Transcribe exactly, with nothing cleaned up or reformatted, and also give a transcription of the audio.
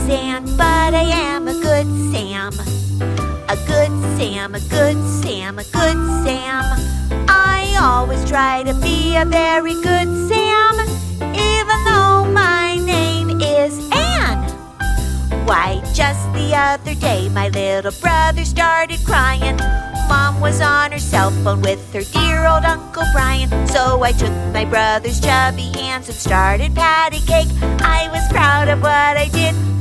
Sam, but I am a good Sam. A good Sam, a good Sam, a good Sam. I always try to be a very good Sam, even though my name is Anne. Why, just the other day my little brother started crying. Mom was on her cell phone with her dear old Uncle Brian. So I took my brother's chubby hands and started patty cake. I was proud of what I did.